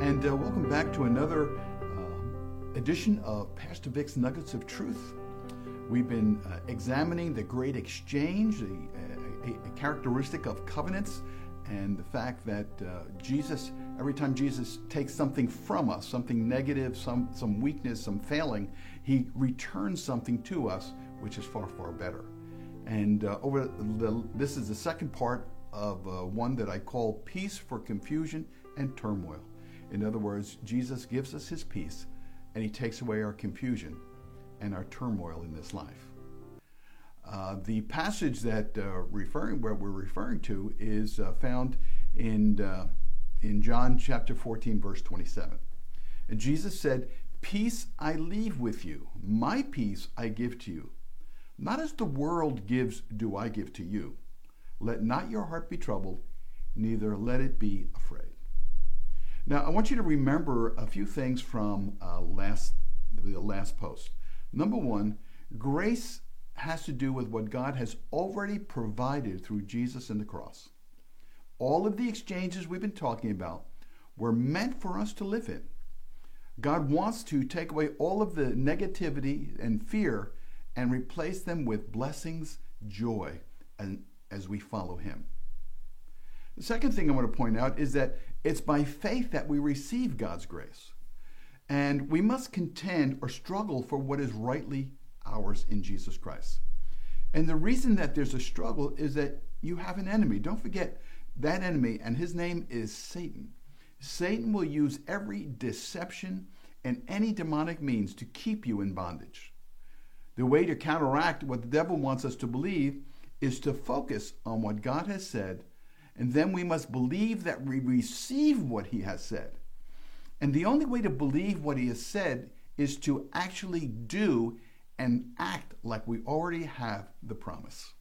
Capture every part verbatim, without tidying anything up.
And uh, welcome back to another uh, edition of Pastor Vic's Nuggets of Truth. We've been uh, examining the great exchange, the, uh, a, a characteristic of covenants, and the fact that uh, Jesus, every time Jesus takes something from us, something negative, some, some weakness, some failing, he returns something to us, which is far, far better. And uh, over the, this is the second part of uh, one that I call Peace for Confusion and Turmoil. In other words, Jesus gives us his peace, and he takes away our confusion and our turmoil in this life. Uh, the passage that uh, referring where we're referring to is uh, found in uh, in John chapter fourteen, verse twenty-seven. And Jesus said, "Peace I leave with you; my peace I give to you. Not as the world gives, do I give to you. Let not your heart be troubled, neither let it be afraid." Now, I want you to remember a few things from uh, last the last post. Number one, grace has to do with what God has already provided through Jesus and the cross. All of the exchanges we've been talking about were meant for us to live in. God wants to take away all of the negativity and fear and replace them with blessings, joy, and as we follow him. The second thing I want to point out is that it's by faith that we receive God's grace. And we must contend or struggle for what is rightly ours in Jesus Christ. And the reason that there's a struggle is that you have an enemy. Don't forget that enemy, and his name is Satan. Satan will use every deception and any demonic means to keep you in bondage. The way to counteract what the devil wants us to believe is to focus on what God has said, and then we must believe that we receive what he has said. And the only way to believe what he has said is to actually do and act like we already have the promise.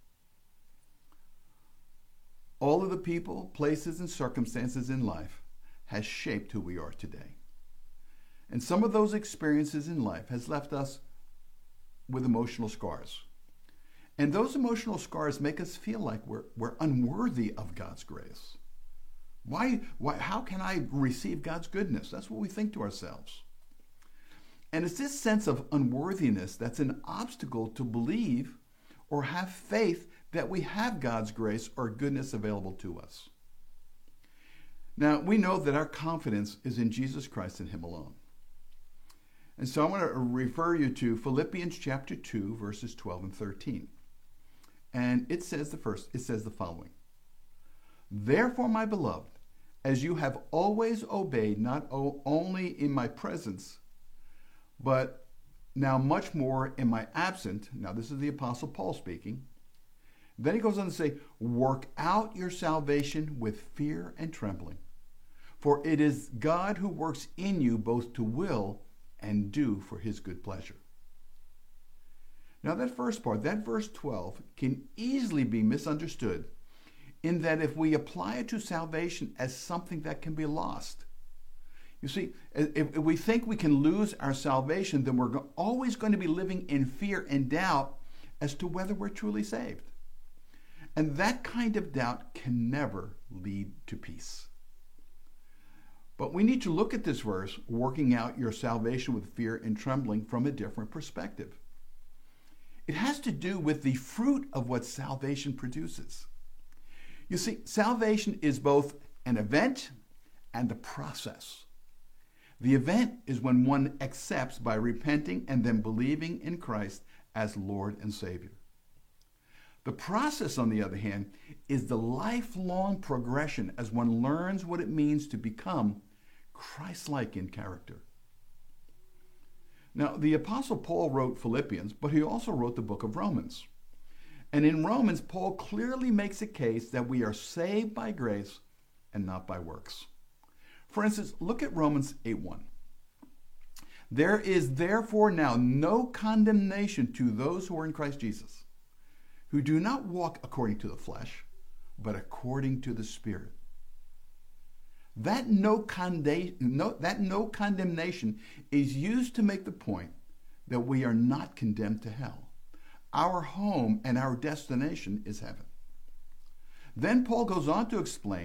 All of the people, places, and circumstances in life has shaped who we are today. And some of those experiences in life has left us with emotional scars. And those emotional scars make us feel like we're, we're unworthy of God's grace. Why, why, how can I receive God's goodness? That's what we think to ourselves. And it's this sense of unworthiness that's an obstacle to believe or have faith that we have God's grace or goodness available to us. Now, we know that our confidence is in Jesus Christ and him alone. And so I want to refer you to Philippians chapter two, verses twelve and thirteen. And it says the first, it says the following: "Therefore, my beloved, as you have always obeyed, not only in my presence, but now much more in my absence." Now, this is the Apostle Paul speaking. Then he goes on to say, "Work out your salvation with fear and trembling, for it is God who works in you both to will and do for his good pleasure." Now, that first part, that verse twelve, can easily be misunderstood in that if we apply it to salvation as something that can be lost. You see, if we think we can lose our salvation, then we're always going to be living in fear and doubt as to whether we're truly saved. And that kind of doubt can never lead to peace. But we need to look at this verse, working out your salvation with fear and trembling, from a different perspective. It has to do with the fruit of what salvation produces. You see, salvation is both an event and a process. The event is when one accepts by repenting and then believing in Christ as Lord and Savior. The process, on the other hand, is the lifelong progression as one learns what it means to become Christ-like in character. Now, the Apostle Paul wrote Philippians, but he also wrote the book of Romans. And in Romans, Paul clearly makes a case that we are saved by grace and not by works. For instance, look at Romans eight one. "There is therefore now no condemnation to those who are in Christ Jesus, who do not walk according to the flesh, but according to the Spirit." That no, conda- no, that no condemnation is used to make the point that we are not condemned to hell. Our home and our destination is heaven. Then Paul goes on to explain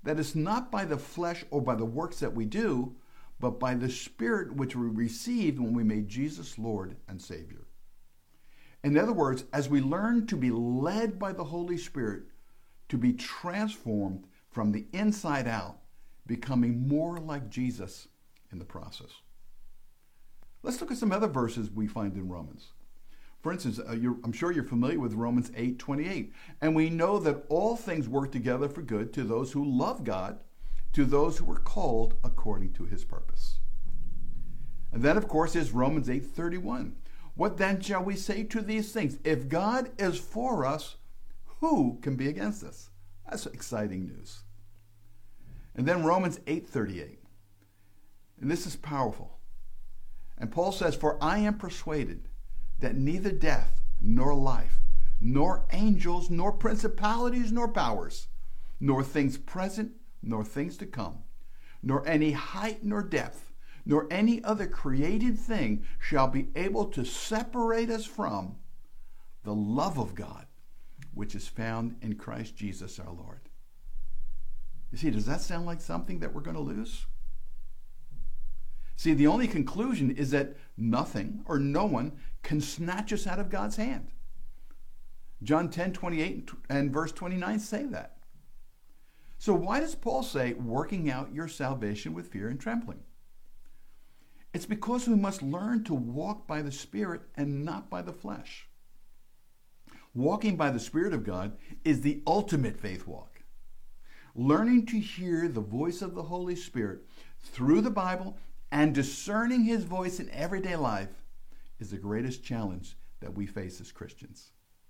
that it's not by the flesh or by the works that we do, but by the Spirit which we received when we made Jesus Lord and Savior. In other words, as we learn to be led by the Holy Spirit, to be transformed from the inside out, becoming more like Jesus in the process. Let's look at some other verses we find in Romans. For instance, uh, you're, I'm sure you're familiar with Romans eight twenty-eight. And we know that all things work together for good to those who love God, to those who are called according to his purpose. And then, of course, is Romans eight thirty-one. What then shall we say to these things? If God is for us, who can be against us? That's exciting news. And then Romans eight thirty-eight. And this is powerful. And Paul says, for I am persuaded that neither death, nor life, nor angels, nor principalities, nor powers, nor things present, nor things to come, nor any height nor depth, nor any other created thing shall be able to separate us from the love of God, which is found in Christ Jesus our Lord. You see, does that sound like something that we're going to lose? See, the only conclusion is that nothing or no one can snatch us out of God's hand. John ten twenty-eight and verse twenty-nine say that. So why does Paul say, working out your salvation with fear and trembling? It's because we must learn to walk by the Spirit and not by the flesh. Walking by the Spirit of God is the ultimate faith walk. Learning to hear the voice of the Holy Spirit through the Bible and discerning his voice in everyday life is the greatest challenge that we face as Christians.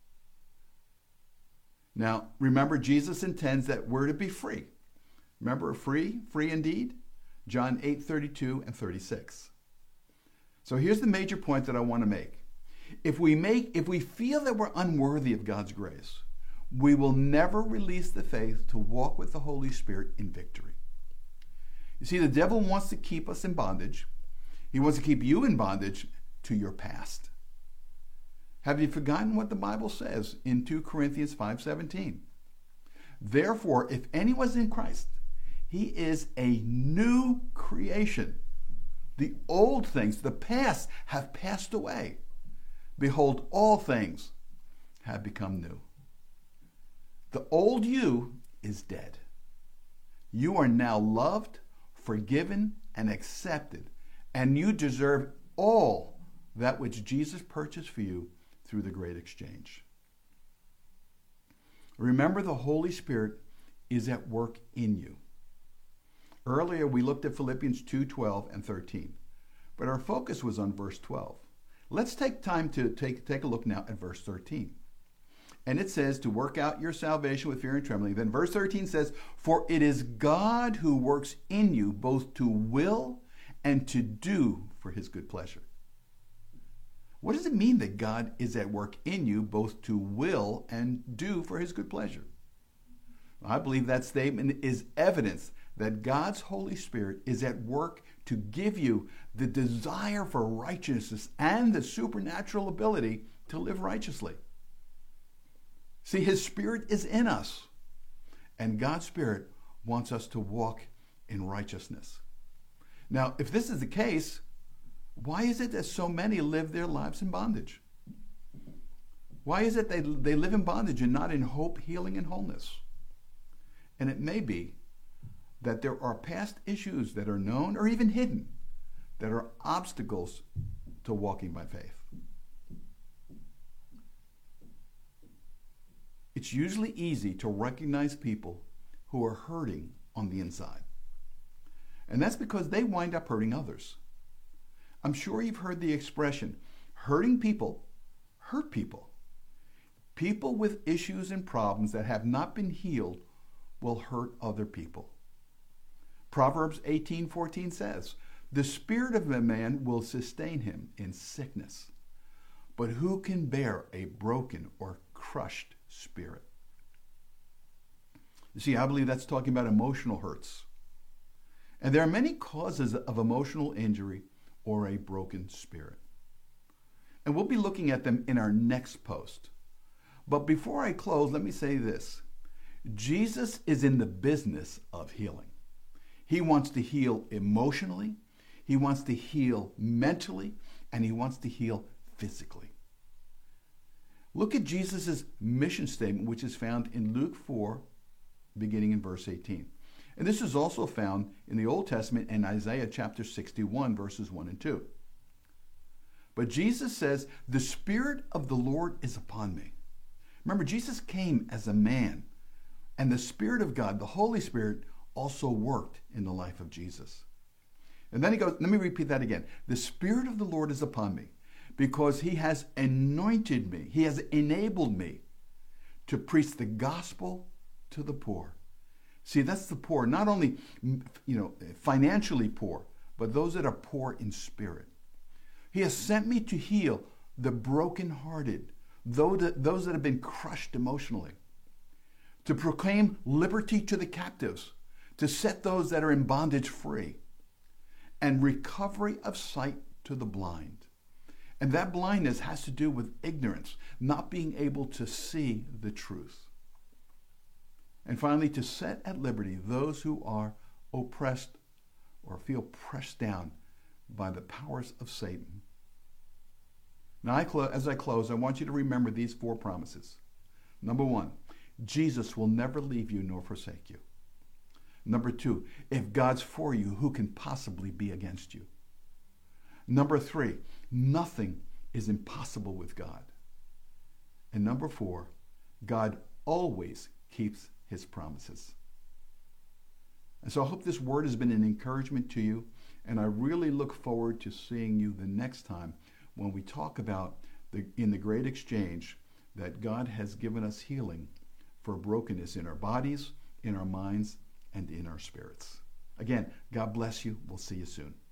Now, remember, Jesus intends that we're to be free. Remember, free, free indeed? John eight thirty-two and thirty-six. So here's the major point that I want to make. If we make, if we feel that we're unworthy of God's grace, we will never release the faith to walk with the Holy Spirit in victory. You see, the devil wants to keep us in bondage. He wants to keep you in bondage to your past. Have you forgotten what the Bible says in two Corinthians five seventeen? Therefore, if anyone's in Christ, he is a new creation. The old things, the past, have passed away. Behold, all things have become new. The old you is dead. You are now loved, forgiven, and accepted, and you deserve all that which Jesus purchased for you through the great exchange. Remember, the Holy Spirit is at work in you. Earlier, we looked at Philippians two twelve and thirteen, but our focus was on verse twelve. Let's take time to take, take a look now at verse thirteen. And it says to work out your salvation with fear and trembling. Then verse thirteen says, for it is God who works in you both to will and to do for his good pleasure. What does it mean that God is at work in you both to will and do for his good pleasure? I believe that statement is evidence that God's Holy Spirit is at work to give you the desire for righteousness and the supernatural ability to live righteously. See, his Spirit is in us, and God's Spirit wants us to walk in righteousness. Now, if this is the case, why is it that so many live their lives in bondage? Why is it they, they live in bondage and not in hope, healing, and wholeness? And it may be that there are past issues that are known or even hidden that are obstacles to walking by faith. It's usually easy to recognize people who are hurting on the inside. And that's because they wind up hurting others. I'm sure you've heard the expression, hurting people hurt people. People with issues and problems that have not been healed will hurt other people. Proverbs eighteen fourteen says, the spirit of a man will sustain him in sickness, but who can bear a broken or crushed spirit? You see, I believe that's talking about emotional hurts. And there are many causes of emotional injury or a broken spirit. And we'll be looking at them in our next post. But before I close, let me say this. Jesus is in the business of healing. He wants to heal emotionally, he wants to heal mentally, and he wants to heal physically. Look at Jesus' mission statement, which is found in Luke four, beginning in verse eighteen. And this is also found in the Old Testament in Isaiah chapter sixty-one, verses one and two. But Jesus says, "The Spirit of the Lord is upon me." Remember, Jesus came as a man, and the Spirit of God, the Holy Spirit, also worked in the life of Jesus. And then he goes, let me repeat that again. "The Spirit of the Lord is upon me, because he has anointed me, he has enabled me to preach the gospel to the poor." See, that's the poor, not only, you know, financially poor, but those that are poor in spirit. He has sent me to heal the brokenhearted, those that, those that have been crushed emotionally, to proclaim liberty to the captives, to set those that are in bondage free, and recovery of sight to the blind. And that blindness has to do with ignorance, not being able to see the truth. And finally, to set at liberty those who are oppressed or feel pressed down by the powers of Satan. Now, I clo- as I close, I want you to remember these four promises. Number one, Jesus will never leave you nor forsake you. Number two, if God's for you, who can possibly be against you? Number three, nothing is impossible with God. And number four, God always keeps his promises. And so I hope this word has been an encouragement to you, and I really look forward to seeing you the next time when we talk about the, in the great exchange that God has given us healing for brokenness in our bodies, in our minds, and in our spirits. Again, God bless you. We'll see you soon.